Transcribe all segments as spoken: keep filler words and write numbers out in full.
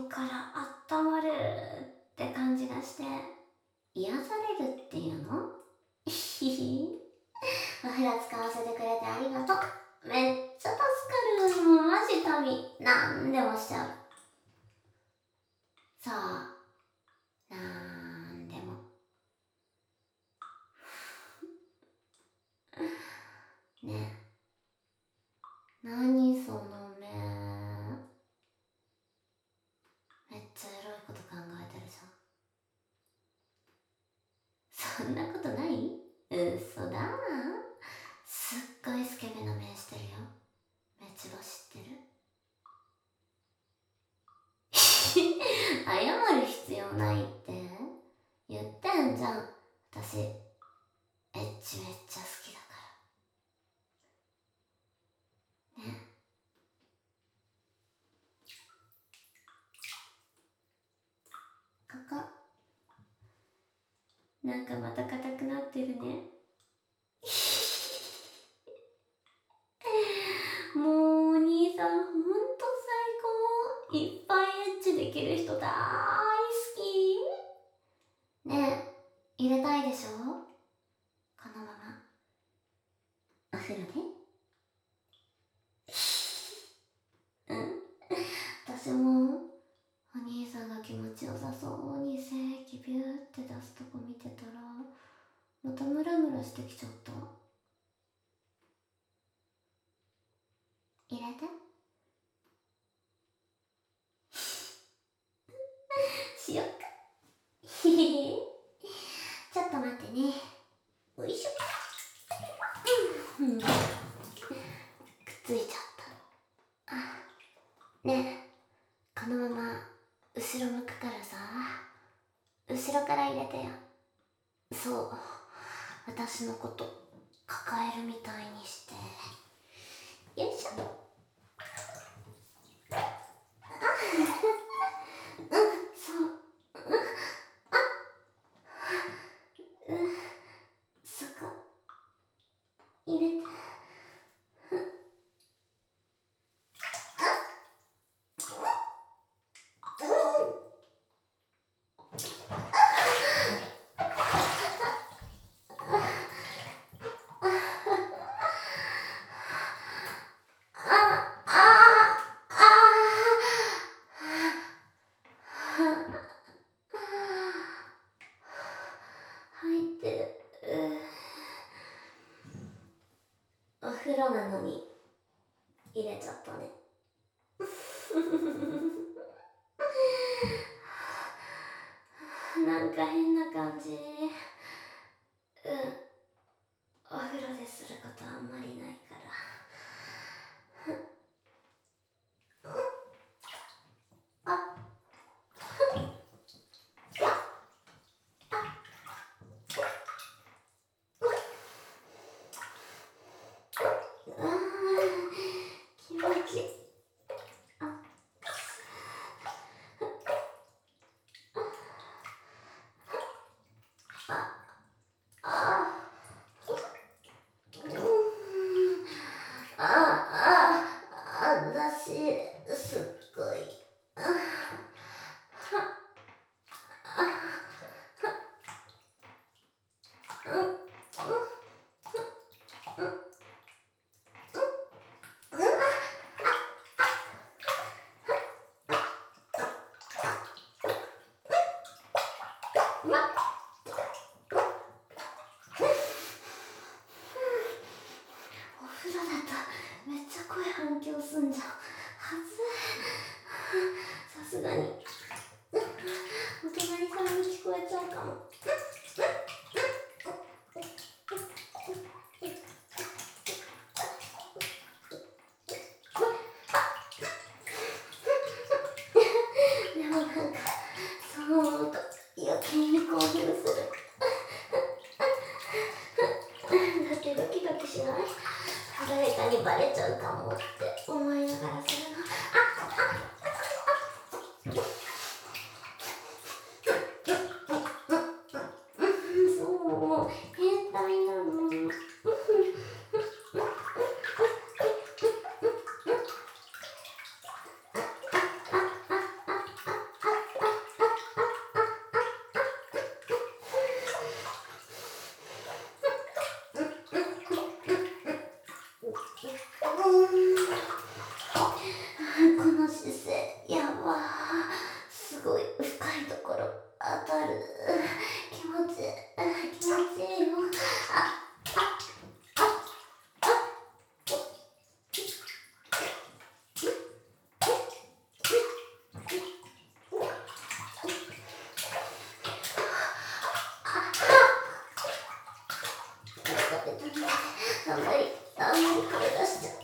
から温まるって感じがして癒されるっていうの。ひひお風呂使わせてくれてありがとう。めっちゃ助かる。もうマジ神。なんでもしちゃう。そう、なんでも。ねえ、何その目。めっちゃエロいこと考えてるじゃん。そんなことない？嘘だ。すっごいスケベな目してるよ。めちば知ってる。謝る必要ないって言ってんじゃん。私エッチめっちゃ好きだからね。ここなんかまた硬くなってるね。もうお兄さんほんと最高。いっぱいエッチできる人大好き。ねえ、入れたいでしょ、このままお風呂で。うん、私もお兄さんが気持ちよさそうに精液ビューって出すとこ見てたらまたムラムラしてきちゃった。入れて。しよっか。ひへへ。ちょっと待ってね。おいしょ。うん、くっついちゃった。あ、ねえ、このまま後ろ向くからさ、後ろから入れてよ。そう、私のこと抱えるみたいにして。よいしょ。うん、そう。あ、うん、そこ入れて。入ってる。お風呂なのに入れちゃったね。なんか変な感じ。うん、お風呂ですることあんまりないから。あ、あー、気持ちいい。あ、あ、あ、うん、あ、あ、あ、私すっごい。あ、うん、うん、うん、お風呂だとめっちゃ声反響すんじゃん。はずい。さすがにお隣さんに聞こえちゃうかも。でもなんかそう思うと余計に興奮する。だってドキドキしない？誰かにバレちゃうかもって思いながらするの。そう、変態なの。 わー、すごい深いところ当たる。気持ちいい、気持ちいいよ。ああんまりあんまりこれ出しちゃう。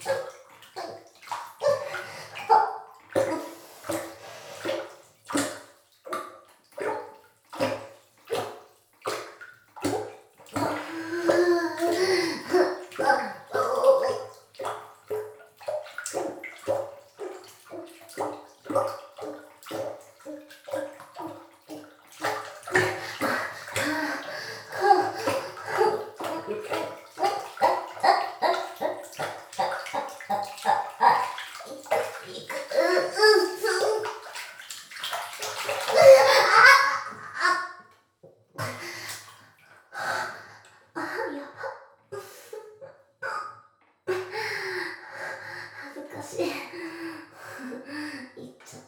いっちゃった。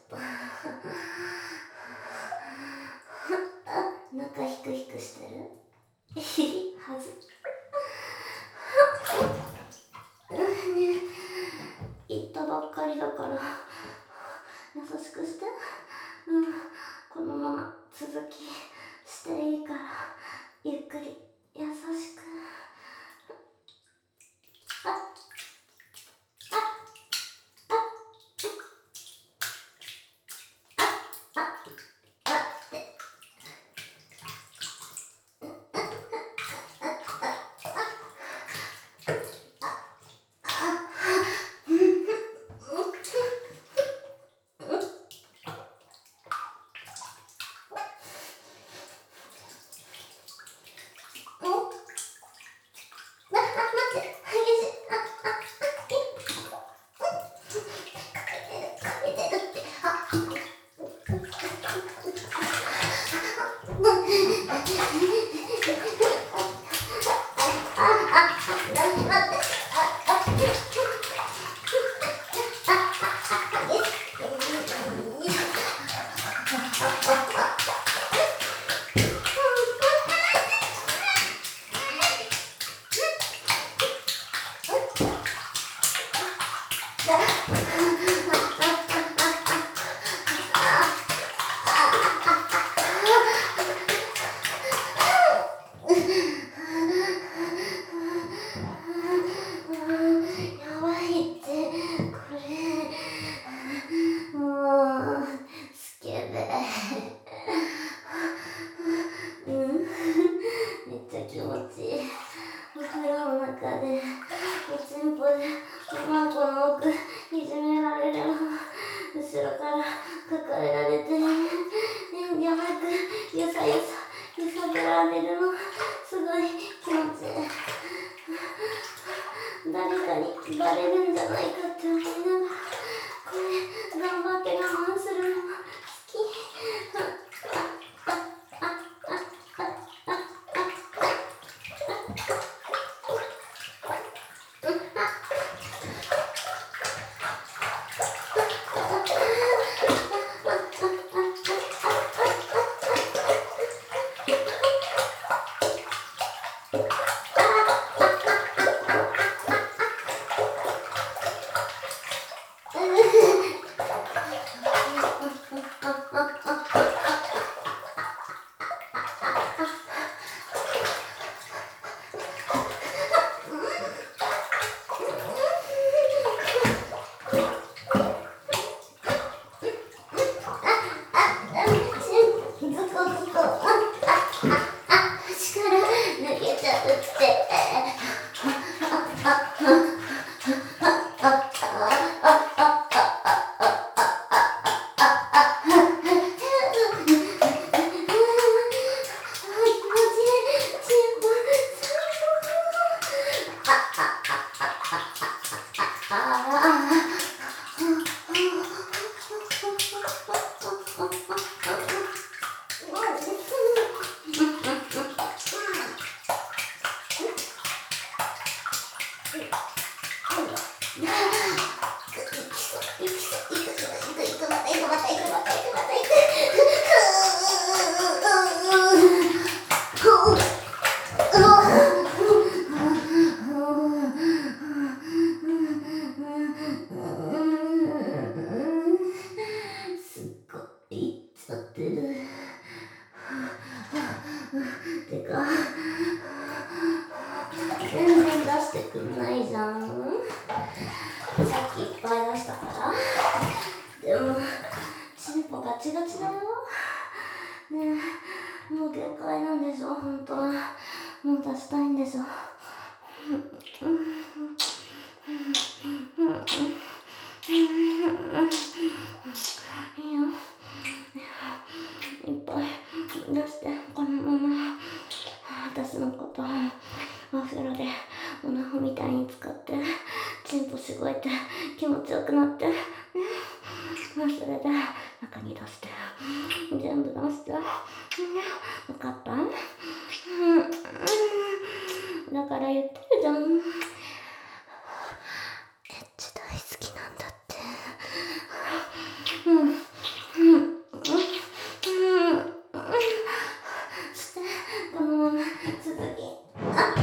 中ひくひくしてるはず。ねえ、言ったばっかりだから優しくして。うん、このまま続きしていいから、ゆっくり優しく。気持ちいい。お風呂の中でおちんぽでマンコの奥いじめられるの、後ろから抱えられてやばくゆさゆさ揺さぶられるの、すごい気持ちいい。誰かにバレるんじゃないかって思いながら、これ頑張って我慢するのも好き。 ってる。てか全然出してくんないじゃん。さっきいっぱい出したから。でもチンポガチガチだよ。ねえ、もう限界なんでしょ、ほんとは。もう出したいんでしょ。いいよ、いっぱい出して。このまま私のことをお風呂でオナホみたいに使ってチンポしごいて気持ちよくなって、ね、それで中に出して全部出して、ね、分かった？うん、だから言ってるじゃん、エッチ大好きなんだって。うんうんうんうんして、このまま続き。あ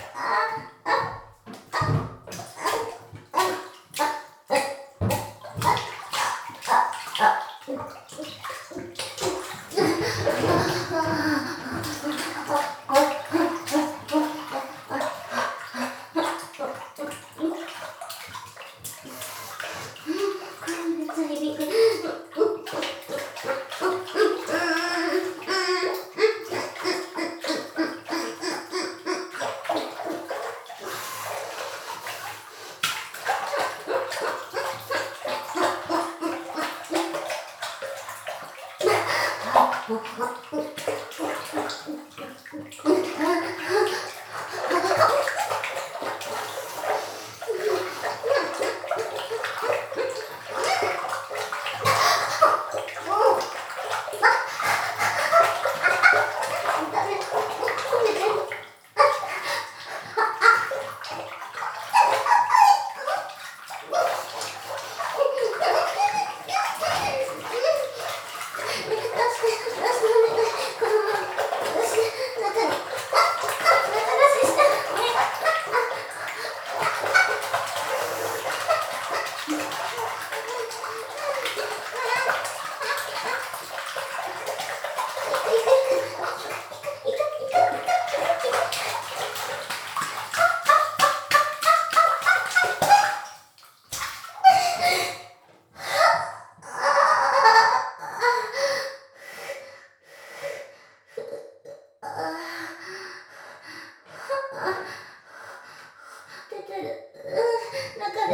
出てる、中で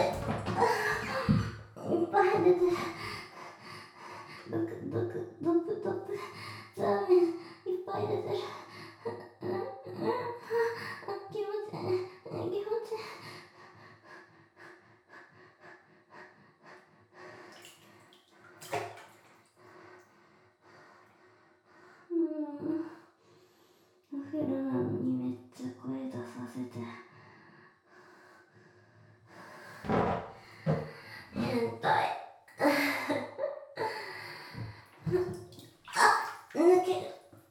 いっぱい出てる。ドクドクドプドプザーメンいっぱい出てる。気持ちいい、気持ちいい。うん、お風呂なのにめっちゃ声出させて変態。あ、抜ける。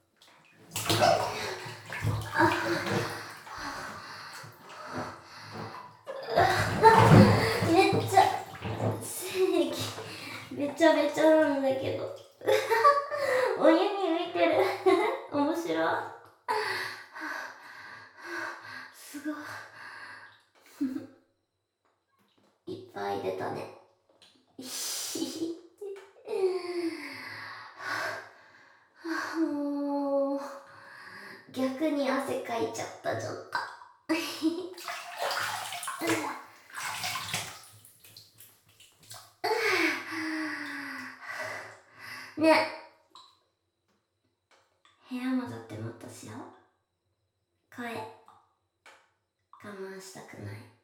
めっちゃ精液べちゃべちゃなんだけどお湯に浮いてる面白い。すごいいっぱい出たねもう逆に汗かいちゃったちょっとね、部屋戻ってもっとしよう。声我慢したくない。